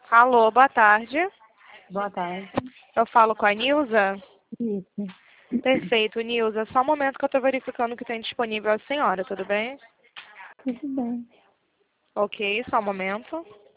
Alô, boa tarde. Boa tarde. Eu falo com a Nilza? Isso. Perfeito, Nilza. Só um momento que eu estou verificando o que tem disponível a senhora, tudo bem? Tudo bem. Ok, só um momento.